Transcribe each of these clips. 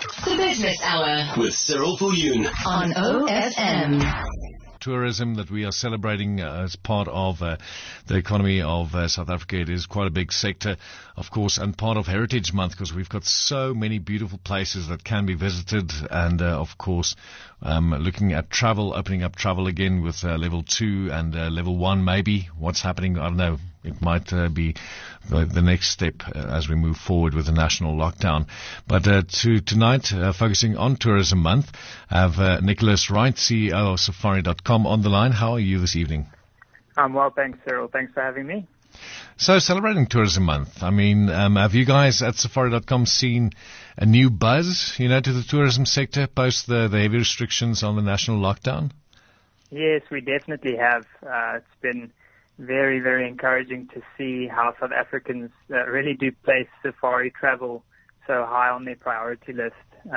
The Business Hour with Cyril Viljoen on OFM. Tourism that we are celebrating as part of the economy of South Africa. It is quite a big sector, of course, and part of Heritage Month, because we've got so many beautiful places that can be visited, and of course looking at travel, opening up travel again with level 2 and level 1 maybe. What's happening, I don't know. It might be the next step as we move forward with the national lockdown. But tonight, focusing on Tourism Month, I have Nicholas Wright, CEO of Safari.com, on the line. How are you this evening? I'm well, thanks, Cyril. Thanks for having me. So, celebrating Tourism Month, I mean, have you guys at Safari.com seen a new buzz, to the tourism sector post the heavy restrictions on the national lockdown? Yes, we definitely have. It's been very, very encouraging to see how South Africans really do place safari travel so high on their priority list.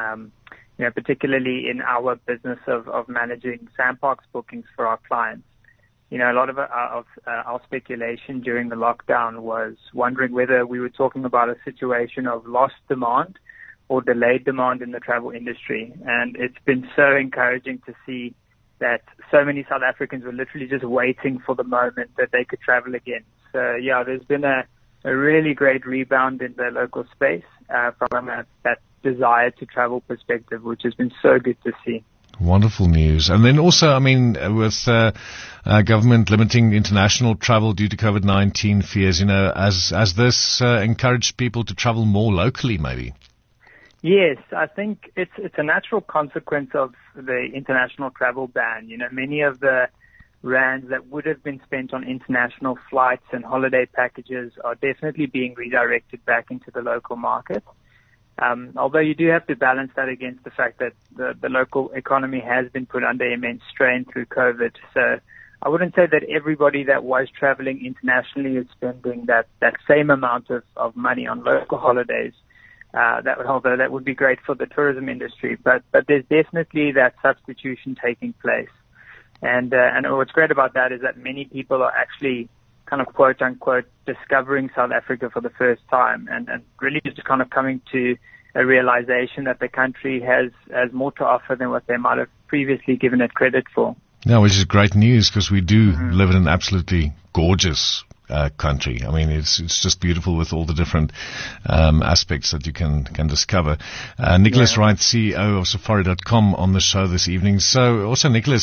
Particularly in our business of managing sandparks bookings for our clients. A lot of our speculation during the lockdown was wondering whether we were talking about a situation of lost demand or delayed demand in the travel industry. And it's been so encouraging to see that so many South Africans were literally just waiting for the moment that they could travel again. So, yeah, there's been a really great rebound in the local space from that desire to travel perspective, which has been so good to see. Wonderful news. And then also, I mean, with government limiting international travel due to COVID-19 fears, as this encouraged people to travel more locally, maybe? Yes, I think it's a natural consequence of the international travel ban. Many of the rands that would have been spent on international flights and holiday packages are definitely being redirected back into the local market. Although you do have to balance that against the fact that the local economy has been put under immense strain through COVID. So I wouldn't say that everybody that was traveling internationally is spending that same amount of money on local holidays. Although that would be great for the tourism industry, but there's definitely that substitution taking place. And what's great about that is that many people are actually kind of quote unquote discovering South Africa for the first time and really just kind of coming to a realization that the country has more to offer than what they might have previously given it credit for. Yeah, which is great news because we do live in an absolutely gorgeous country. I mean, it's just beautiful with all the different aspects that you can discover. Nicholas Wright, CEO of Safari.com, on the show this evening. So also, Nicholas,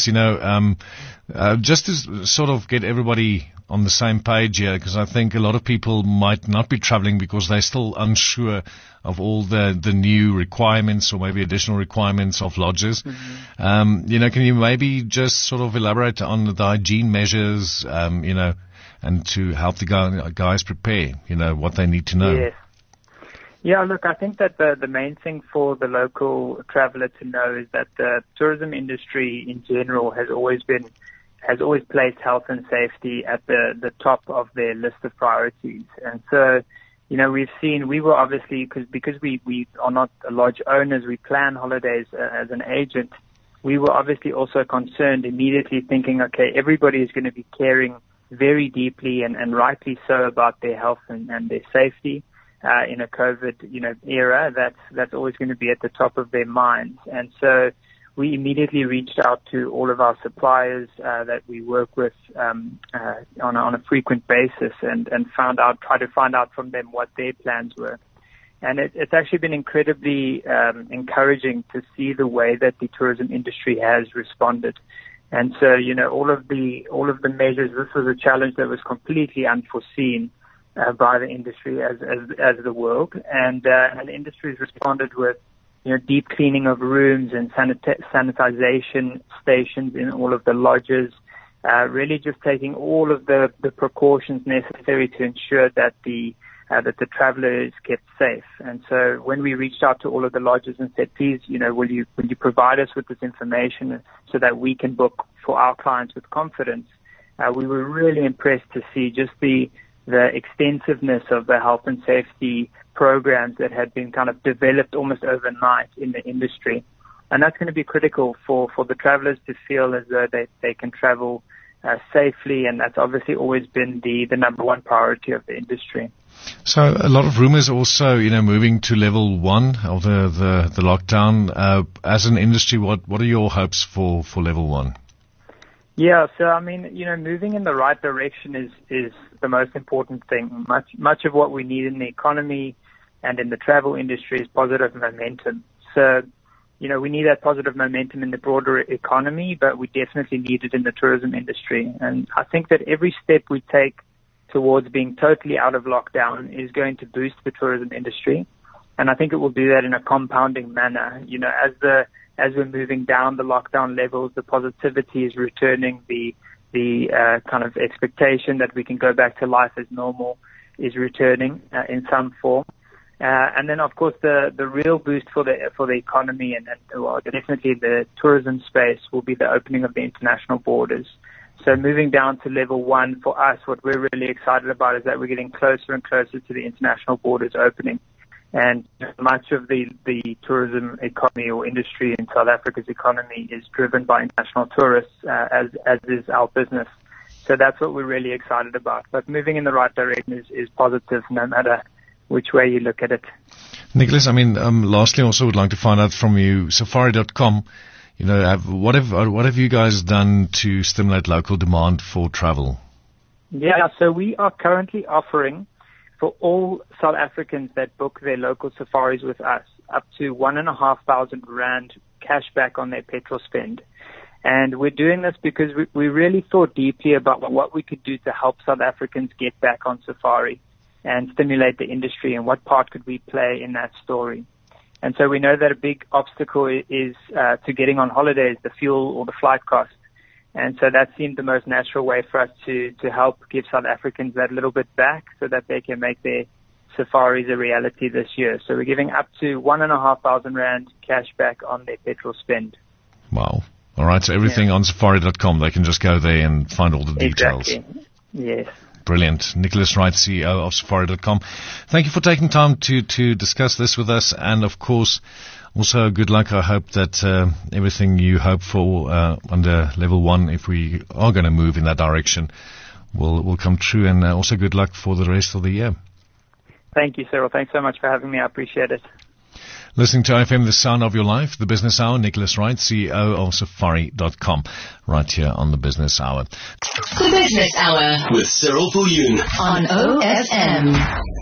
just to sort of get everybody on the same page here, because I think a lot of people might not be traveling because they're still unsure of all the new requirements or maybe additional requirements of lodges. Can you maybe just sort of elaborate on the hygiene measures, and to help the guys prepare, what they need to know? Yes. Yeah, look, I think that the main thing for the local traveler to know is that the tourism industry in general has always placed health and safety at the top of their list of priorities. And so, we were obviously, because we are not lodge owners, we plan holidays as an agent, we were obviously also concerned immediately thinking, okay, everybody is going to be caring very deeply and rightly so about their health and their safety in a COVID, era. That's always going to be at the top of their minds. And so we immediately reached out to all of our suppliers that we work with on a frequent basis and tried to find out from them what their plans were. And it's actually been incredibly encouraging to see the way that the tourism industry has responded. And so, all of the measures, this was a challenge that was completely unforeseen by the industry as the world. And the industry has responded with, deep cleaning of rooms and sanitization stations in all of the lodges, really just taking all of the precautions necessary to ensure that the traveler is kept safe. And so when we reached out to all of the lodges and said, please, will you provide us with this information so that we can book for our clients with confidence, we were really impressed to see just the extensiveness of the health and safety programs that had been kind of developed almost overnight in the industry. And that's going to be critical for the travelers to feel as though they can travel safely, and that's obviously always been the number one priority of the industry. So a lot of rumors also, moving to level 1 of the lockdown. As an industry, what are your hopes for level 1? Yeah, so I mean, moving in the right direction is the most important thing. Much of what we need in the economy and in the travel industry is positive momentum. So, we need that positive momentum in the broader economy, but we definitely need it in the tourism industry. And I think that every step we take towards being totally out of lockdown is going to boost the tourism industry. And I think it will do that in a compounding manner. As we're moving down the lockdown levels, the positivity is returning, the kind of expectation that we can go back to life as normal is returning in some form. And then, of course, the real boost for the economy and definitely the tourism space will be the opening of the international borders. So moving down to level 1 for us, what we're really excited about is that we're getting closer and closer to the international borders opening. And much of the tourism economy or industry in South Africa's economy is driven by international tourists, as is our business. So that's what we're really excited about. But moving in the right direction is positive no matter which way you look at it. Nicholas, lastly, I also would like to find out from you, Safari.com, what have you guys done to stimulate local demand for travel? Yeah, so we are currently offering for all South Africans that book their local safaris with us up to 1,500 Rand cash back on their petrol spend. And we're doing this because we really thought deeply about what we could do to help South Africans get back on safari and stimulate the industry, and what part could we play in that story. And so we know that a big obstacle is to getting on holidays, the fuel or the flight cost. And so that seemed the most natural way for us to help give South Africans that little bit back so that they can make their safaris a reality this year. So we're giving up to 1,500 Rand cash back on their petrol spend. Wow. All right, so everything on Safari.com, they can just go there and find all the details. Exactly. Yes. Brilliant. Nicholas Wright, CEO of Safari.com. Thank you for taking time to discuss this with us. And, of course, also good luck. I hope that everything you hope for under level 1, if we are going to move in that direction, will come true. And also good luck for the rest of the year. Thank you, Cyril. Thanks so much for having me. I appreciate it. Listening to IFM, the sound of your life, the Business Hour. Nicholas Wright, CEO of Safari.com, right here on the Business Hour. The Business Hour with Cyril Viljoen on OFM.